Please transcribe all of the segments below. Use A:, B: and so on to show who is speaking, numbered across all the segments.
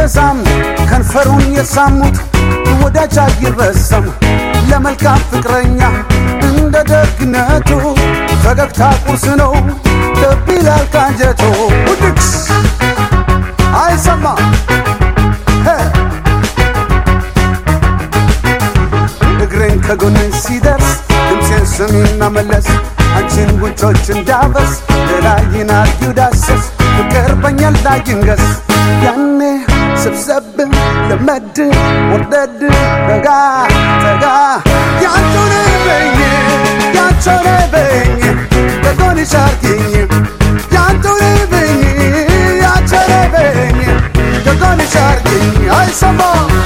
A: ባይበዛም ከንፈሩን የሳሙት ወዳጅ አይረሳም ለመልካም ፍቅረኛ እንደ ደግነቱ ፈገግታ ቁርስ ነው ልብ ይላል ካንጀቱ ውድቅስ አይሰማ እግሬን ከጎኔ ሲደርስ ድምፄን ስሚና መለስ አንቺን ጉንጮች እንዳበስ ሌላዬን አርጊው ዳሰስ ፍቅር በኛ ላይ ይንገስ ያኔ ሰብሰብ ለመድ ወርደድ ረጋ ተጋ ያንቺው ነኝ በጎንሽ አርጊኝ ያንቺው ነኝ በጎንሽ አርጊኝ አይሰማ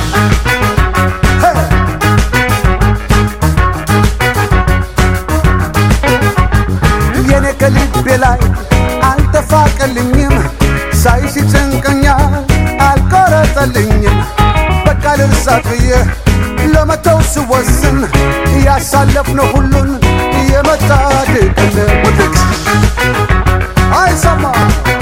A: የኔ ከልቤ ላይ አልተፋቀልኝም ሳይሽ ጭንቀኛል አልቆረጠልኝም በቃ ልርሳት ብዬ ለመተው ስወስን ያሳለፍነው ሁሉን የመጣ ድቅል ውድቅ አይሰማ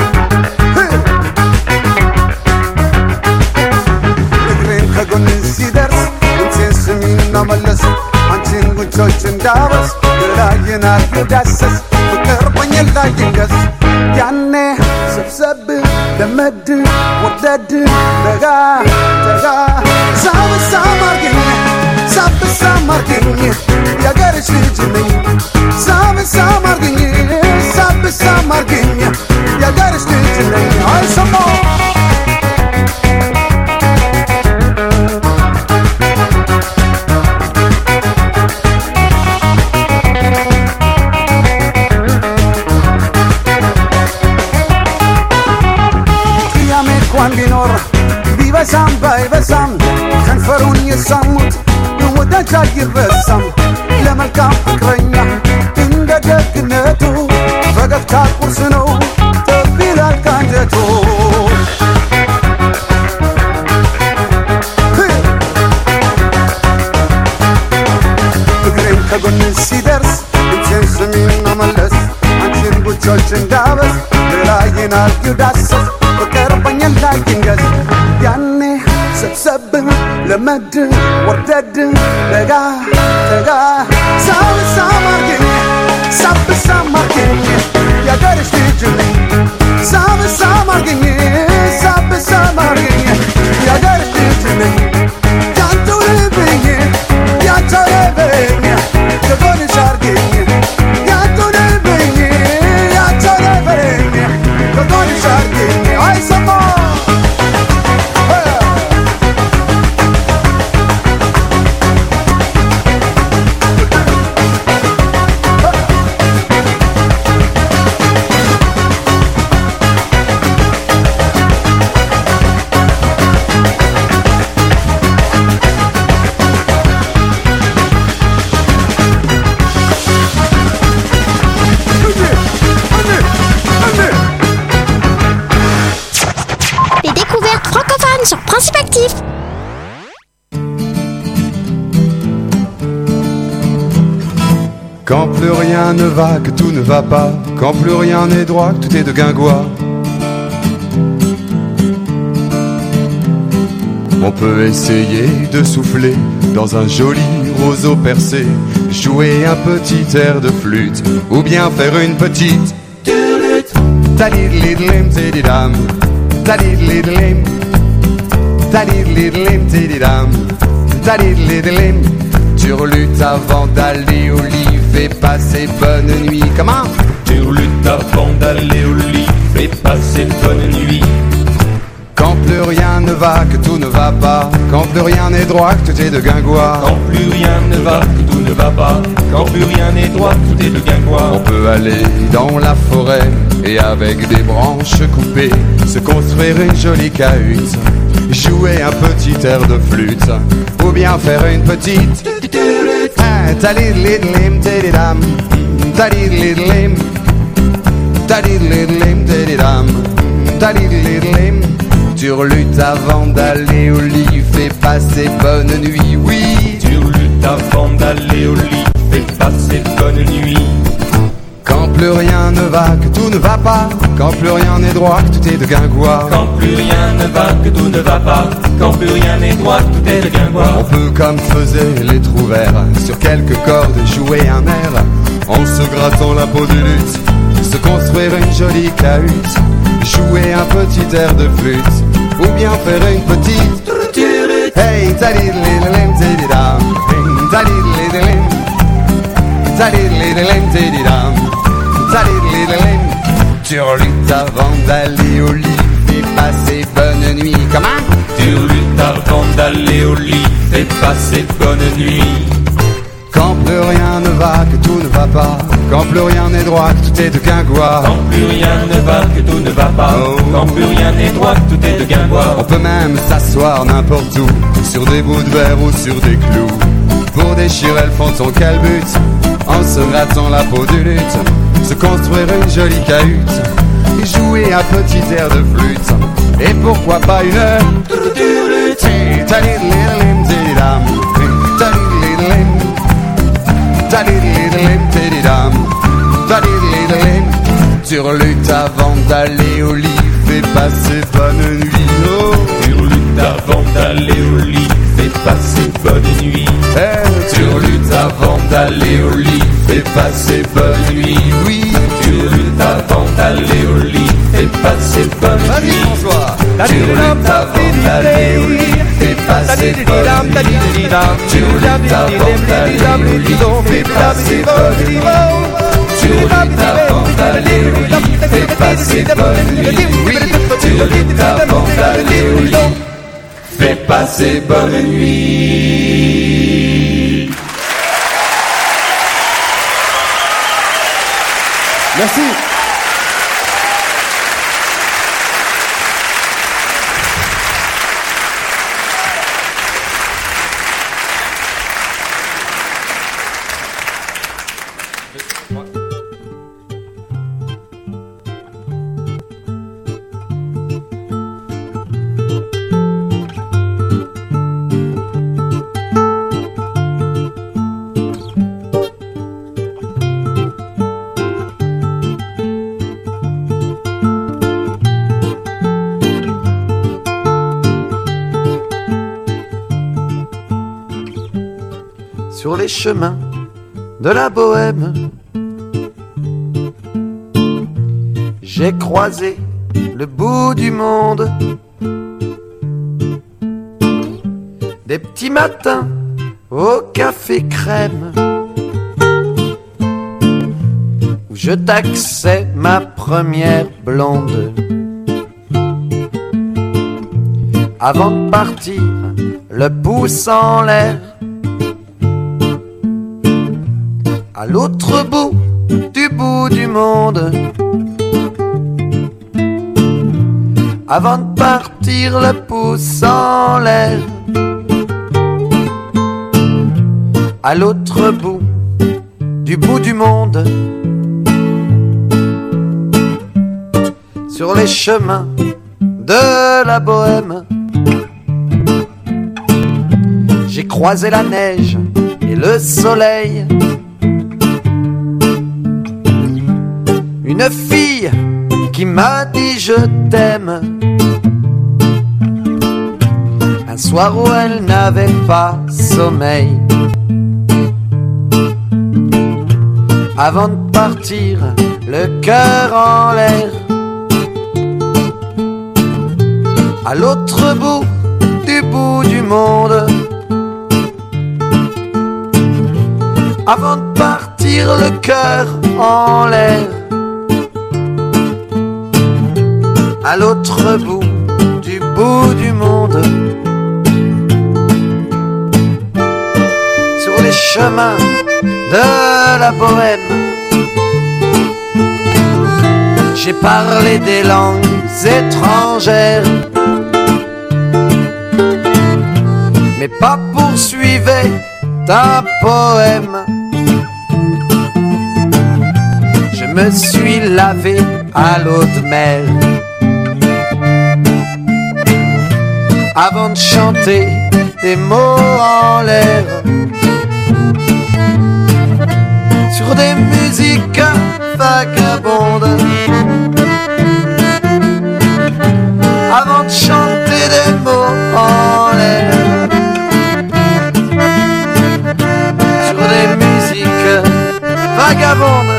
A: እግሬን ከጎን ሲደርስ ድምፄን ስሚና መለስ አንቺን ጉንጮች እንዳበስ ሌላዬን አርጊው ዳሰስ ፍቅር በኛ ላይ ይንገስ ያኔ ሰብሰብ ለመድ ወርደድ ረጋ ተጋ ሳብሳም አርጊኝ የአገርሽ ልጅ ነኝ ሳብሳም አርጊኝ የአገርሽ ልጅ ነኝ አይሰማ ቢኖር ቢበዛም ባይበዛም ከንፈሩን የሳሙት ወዳጅ አይረሳም ለመልካም ፍቅረኛ እንደ ደግነቱ ፈገግታ ቁርስ ነው ልብ ይላል ካንጀቱ እግሬን ከጎን ሲደርስ ድምፄን ስሚና መለስ አንቺን ጉንጮች እንዳበስ ሌላዬን አርጊው ዳሰስ ፍቅር በኛ ላይ ይንገስ ያኔ ሰብሰብ ለመድ ወርደድ ረጋ ተጋ ሳብሳም አርጊኝ የአገርሽ ልጅ ነኝ ሳብሳም አርጊኝ የአገርሽ ልጅ ነኝ ያንቺው ልብኝ ከጎንሽ አርጊኝ ያንቺው ልብኝ ከጎንሽ አርጊኝ አይሰማ
B: sur Principe Actif.
C: Quand plus rien ne va, que tout ne va pas, quand plus rien n'est droit, que tout est de guingois, on peut essayer de souffler dans un joli roseau percé, jouer un petit air de flûte, ou bien faire une petite ta-di-li-li-lim, ti-di-dam, ta-di-li-li-lim, ta-di-li-li-lim, ti-di-dam, ta-di-li-li-lim. Turlute avant d'aller au lit, fais passer bonne nuit. Comment?
D: Turlute avant d'aller au lit, fais passer bonne nuit.
C: Quand plus rien ne va, que tout ne va pas, quand plus rien n'est droit, que tout est de guingois.
D: Quand plus rien ne va, que tout ne va pas, quand plus rien n'est droit, tout est de guingois.
C: On peut aller dans la forêt et avec des branches coupées se construire une jolie cahute, jouer un petit air de flûte, ou bien faire une petite ta-di-li-li-lim, ti-di-dam, ta-di-li-li-lim, ta-di-li-li-lim, ti-di-dam, ta-di-li-li-lim. Turlute avant d'aller au lit, fais passer bonne nuit, oui.
D: Turlute avant d'aller au lit, fais passer bonne nuit.
C: Quand Quand plus rien ne va, que tout ne va pas, quand plus rien n'est droit, que tout est de guingois.
D: Quand plus rien ne va, que tout ne va pas, quand plus rien n'est droit, que tout est de guingois.
C: On peut, comme faisaient les trouvères, sur quelques cordes jouer un air, en se grattant la peau du luth, se construire une jolie cahute, jouer un petit air de flûte, ou bien faire une petite hey, talidlidilim, tididam, hey, talidlidilim, talidlidilim, tididam, talidlidilim. Turlute avant d'aller au lit, fais passer bonne nuit. Comment?
D: Turlute avant d'aller au lit, fais passer bonne nuit.
C: Quand plus rien ne va, que tout ne va pas, quand plus rien n'est droit, que tout est de guingois.
D: Quand plus rien ne va, que tout ne va pas, quand plus rien n'est droit, que tout est de guingois.
C: On peut même s'asseoir n'importe où, sur des bouts de verre ou sur des clous, pour déchirer le fond de son calbut, en se grattant la peau du luth, se construire une jolie cahute, et jouer un petit air de flûte, et pourquoi pas une heure. Turlute avant d'aller au lit, fais passer bonne nuit. Oh.
D: Turlute avant d'aller au lit, fais passer bonne nuit.
C: Turlute
D: avant d'aller au lit, fais passer bonne nuit.
C: Oui.
D: Turlute avant d'aller au lit, fais passer bonne nuit.
C: François.
D: Turlute avant d'aller au lit, fais passer bonne nuit. Turlute avant d'aller au lit, fais passer bonne nuit. Turlute avant d'aller au lit, fais passer bonne nuit. Oui. Turlute avant d'aller au lit, fais passer bonne nuit.
A: Merci.
E: Sur les chemins de la Bohème, j'ai croisé le bout du monde. Des petits matins au café crème, où je taxais ma première blonde. Avant de partir, le pouce en l'air, à l'autre bout du monde. Avant de partir, le pouce en l'air, à l'autre bout du monde. Sur les chemins de la Bohème, j'ai croisé la neige et le soleil. Une fille qui m'a dit je t'aime, un soir où elle n'avait pas sommeil. Avant de partir, le cœur en l'air, à l'autre bout du monde. Avant de partir, le cœur en l'air, à l'autre bout du monde. Sur les chemins de la Bohème, j'ai parlé des langues étrangères, mais pas poursuivais un poème. Je me suis lavé à l'eau de mer avant de chanter des mots en l'air. sur des musiques vagabondes. Avant de chanter des mots en l'air, sur des musiques vagabondes.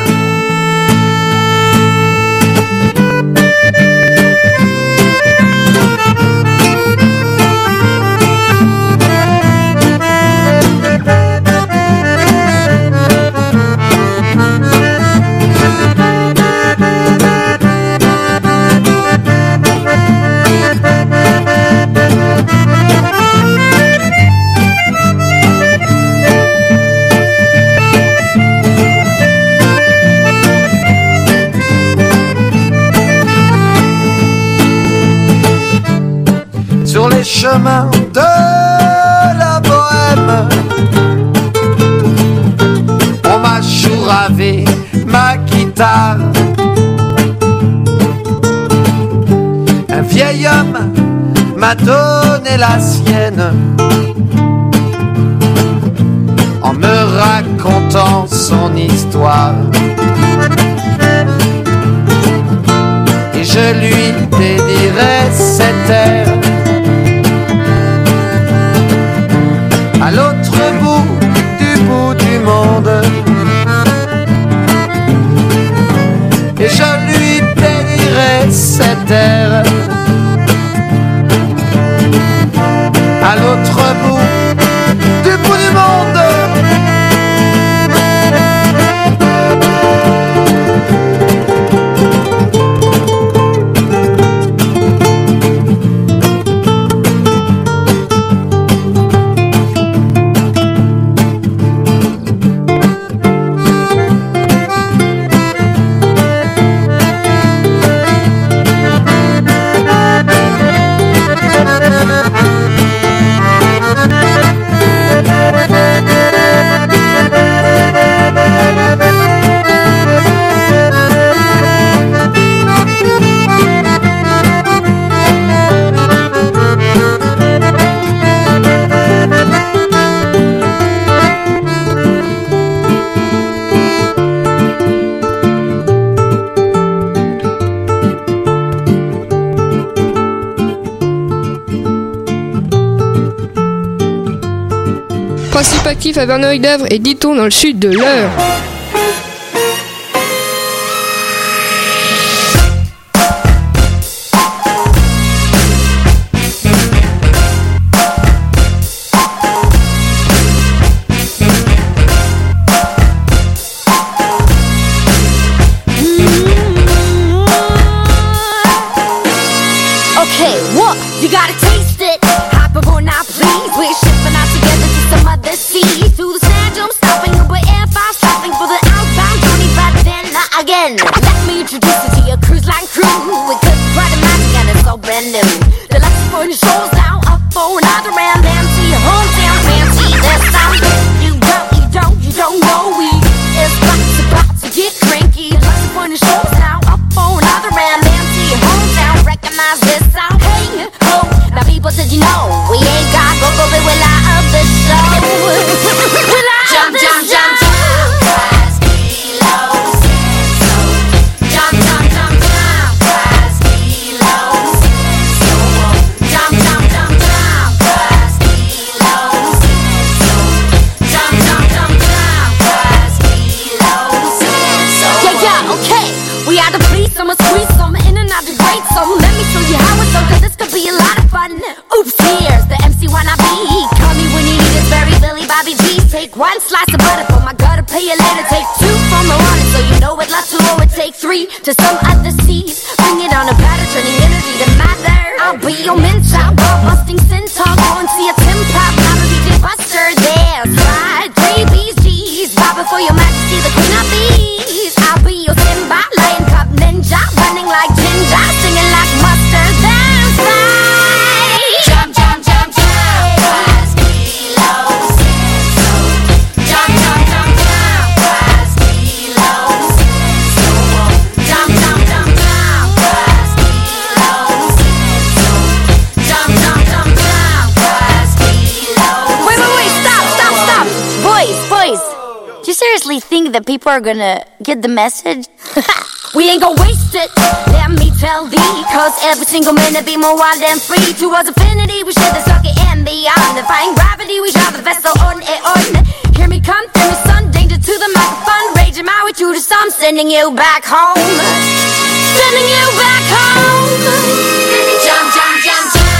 E: Sur les chemins de la bohème, on m'a chouravé ma guitare. Un vieil homme m'a donné la sienne en me racontant son histoire. Et je lui dédierai cet air. À l'autre bout du monde, et je lui dédierai cet air. À l'autre bout du monde.
F: Principe actif à Verneuil-d'Avre et Diton dans le sud de l'Eure.
G: Okay, what? You gotta taste it. Hop aboard now, please. We're shipping out together to some other seas. Through the sand dunes, stopping over air fast, stopping for the outbound journey, but then not again. Let me introduce you to your cruise line crew. We could quite imagine and it's all brand new. The left for the shores now, up for another round. Down to your hometown, fancy this sound. You don't know we is about to get cranky. Left for the shores now, up for another round. Down to your hometown, recognize this sound. Hey, ho, now people, did you know we ain't got go but we're light of the show. We're light jump, of the jump, show. Jump, jump. Take one slice of butter for my gutter, pay you later. Take two from the water, so you know it lots to or it take three to some other seas. Bring it on a platter, turning energy to matter. I'll be your mentor, ball busting centaur. Go and see a Tim Pop, not a DJ Buster. There's fried babies, G's. Bow before your majesty, the queen of these. I'll be your Simba, lion cub ninja, running like ginger, singing like mustard. That's right. Jump, jump, jump, jump. Jump, jump, jump, jump. that people are gonna get the message? We ain't gonna waste it, let me tell thee. Cause every single minute be more wild and free. Towards infinity, we share the circuit and beyond. Defying gravity, we drive the vessel on and on. Hear me come through the sun, danger to the microphone. Raging my way to the sun, sending you back home. Sending you back home. Jump, jump, jump, jump.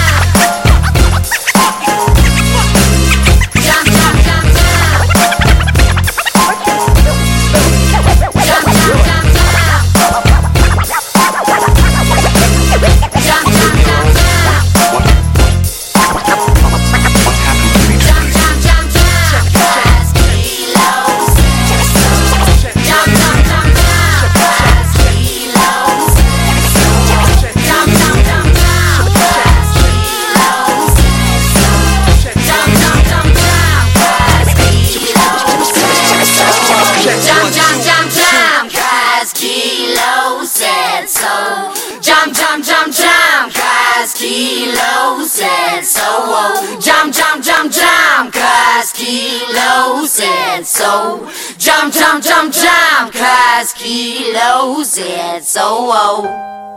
H: Kilo said so. Jump, jump, jump, jump, cause Kilo said so. Jump, jump, jump, jump, cause Kilo said so.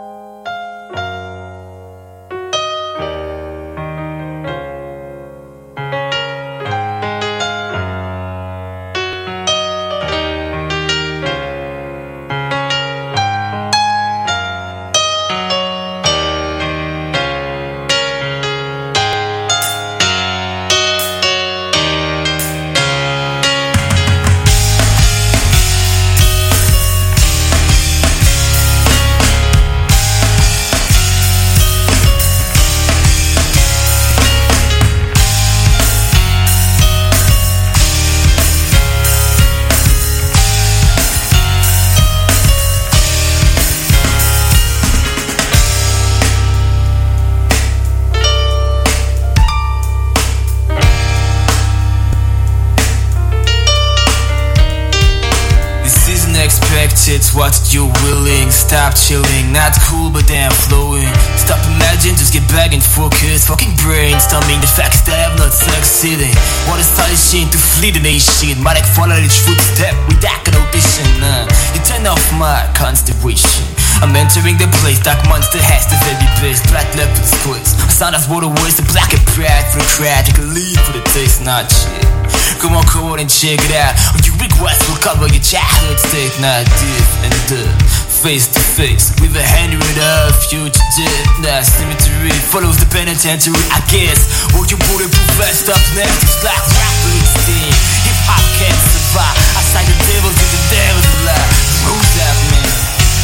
I: It's what you're willing. Stop chilling, not cool but damn flowing. Stop imagining, just get back and focus. Fucking brainstorming the facts that I'm not succeeding. What is astonishing to flee the nation. My like follow each footstep with that audition. You turn off my constellation. I'm entering the place, dark monster has the very best. Black left for the squares. A sound of water words, the black and pride for the crowd. You can leave for the taste, not shit. Come on and check it out. Or you request will cover your childhood state. Not deep and face to face with a hundred of future dead. That cemetery follows the penitentiary, I guess. Or you bulletproof vest up next. It's like rapper instinct. Hip hop can't survive. I sight the devil to the devil's alive. Who's that man?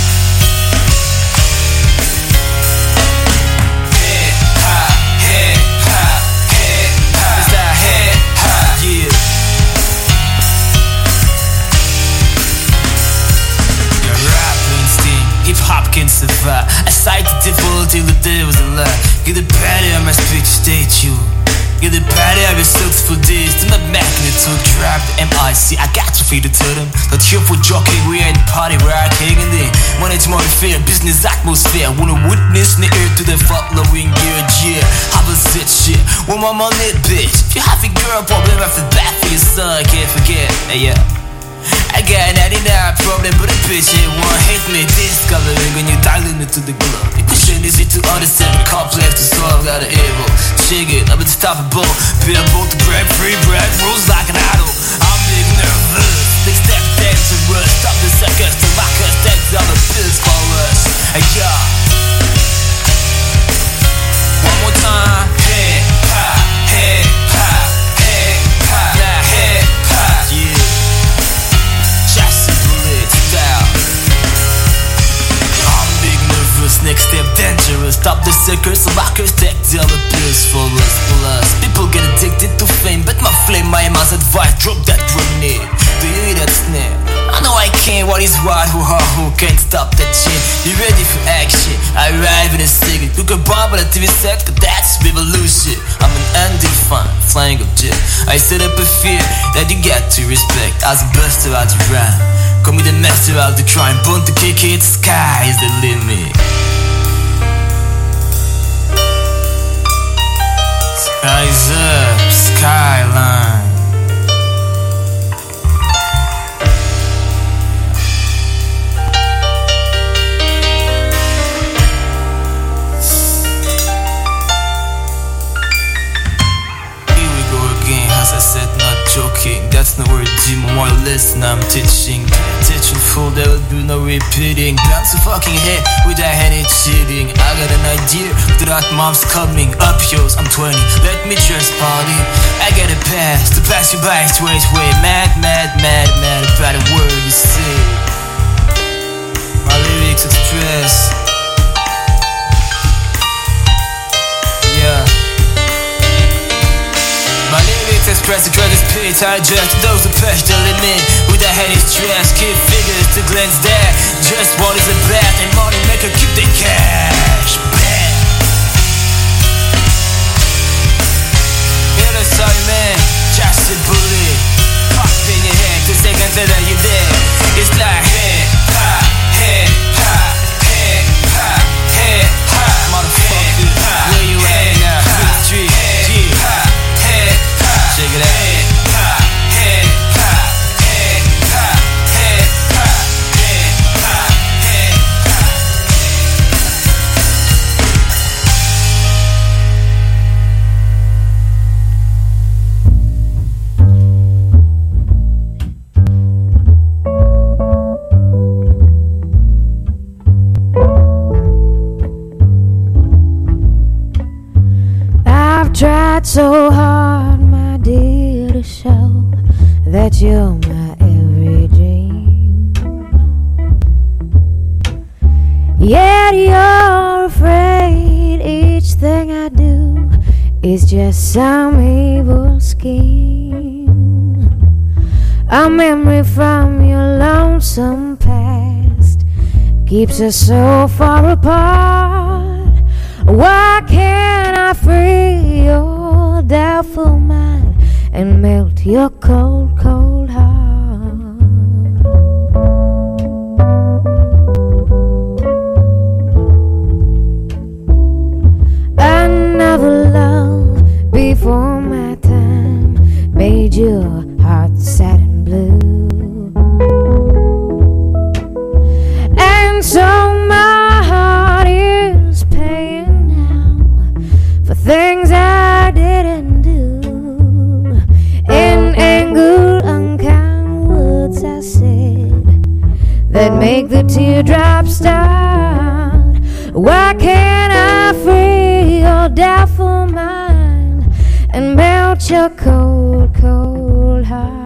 I: Hip-hop can survive. I sight the devil till the devil's alive. Get the patty on my speech statue. Get the patty of your sucks for this. Do not magnitude, drive the MIC. I got to feed the totem. Not here for joking, we ain't party where I can't get in. Money to fair, business atmosphere. Wanna witness the earth to the following year, yeah. How was it shit? When my money, bitch. If you have a girl problem after that for your son, can't forget. Hey, yeah. I got 99 problem, but a bitch ain't one hate me. Discovering when you dialing into the glove. You pushing this into understand the complex to solve. Got an evil, shake it, I'm unstoppable. Be able to break free, break rules like an idol. I'm big nervous. Next step, dangerous. Stop the seconds to mock us. That's all the pills for us. Hey, yeah. One more time. Hey, ha, hey, ha, hey, ha, nah, hey, ha, yeah. Next step dangerous. Stop the circus, so rockers take the other pills for us. People get addicted to fame, but my flame, my mind's advice. Drop that grenade. Do you hear that snare? I know I can't. What is right? Who can't stop that shit? You ready for action? I arrive in a second. Took a bomb on a TV set, but that's revolution. I'm an undefined flying object. I set up a fear that you got to respect. As a buster out to rhyme. Call me the master of the crime. Born to kick it, sky is the limit. Rise up, skyline. no repeating. Bounce a fucking head with that head it's cheating. I got an idea that mom's coming up yours. I'm 20, let me just party. I got a pass to pass you by straight way. Mad about a word you say. My lyrics express. Yeah. My lyrics express the greatest pitch. I adjust to those who push the limit. With a head is stress, keep figures to glance there. Just what is a bet and money maker keep the cash. Bet. Hear the sorry man, just a bullet. Pop in your head, 2 seconds later you're dead. It's like hey, ha, hey, ha, hey, ha, hey, ha. Motherfucker, where you at now? Street, yeah. Check it out.
J: I've tried so hard, my dear, to show that you're my every dream. Yet you're afraid each thing I do is just some evil scheme. A memory from your lonesome past keeps us so far apart. Why can't I free your doubtful mind and melt your cold, cold heart? Another love before my time made your heart sad and blue, and so my heart is paying now for things I didn't do. In anger, unkind words I said that make the teardrops start. Why can't I free your doubtful mind and melt your cold, cold heart?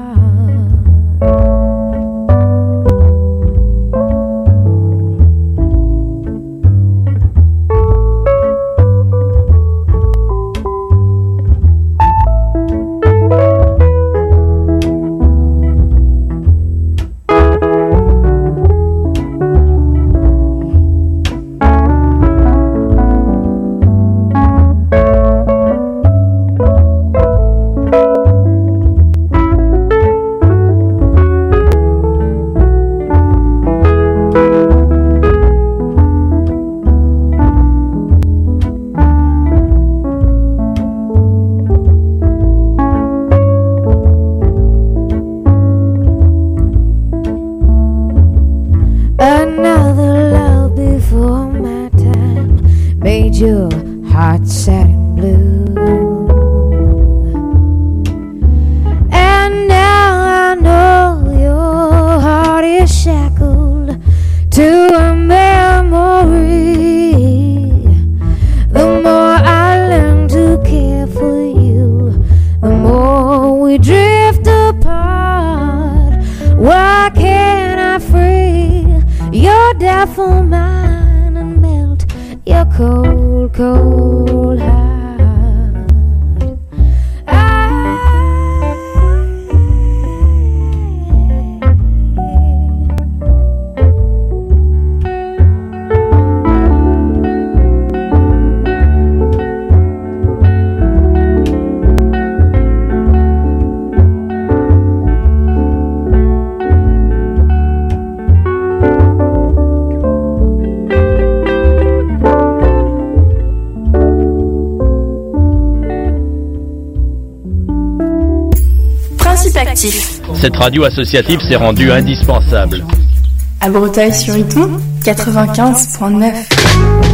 J: Another love before my time made your heart sad and blue, and now I know your heart is shackled to a memory. The more I learn to care for you, the more we drift apart. Why can't I free your doubtful mind and melt your cold, cold heart?
K: Cette radio associative s'est rendue indispensable.
L: À Breteuil-sur-Iton, 95.9.